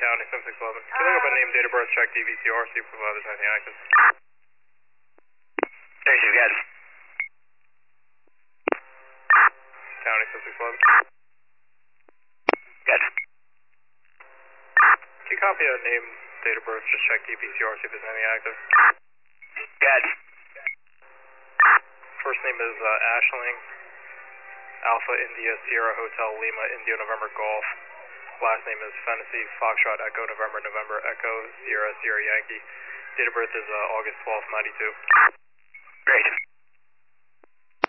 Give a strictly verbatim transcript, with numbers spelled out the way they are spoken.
County, seven six one one. Can I look up a name, date of birth, check D V C R, see if there's anything active? There you go. County, seven six one one. Good. Can you copy a name, date of birth, just check D V C R, see if there's anything active? Good. First name is uh, Ashling, Alpha India Sierra Hotel Lima India November Golf. Last name is Fantasy Foxtrot Echo November November Echo Sierra Sierra Yankee. Date of birth is uh, August twelfth, ninety-two. Great.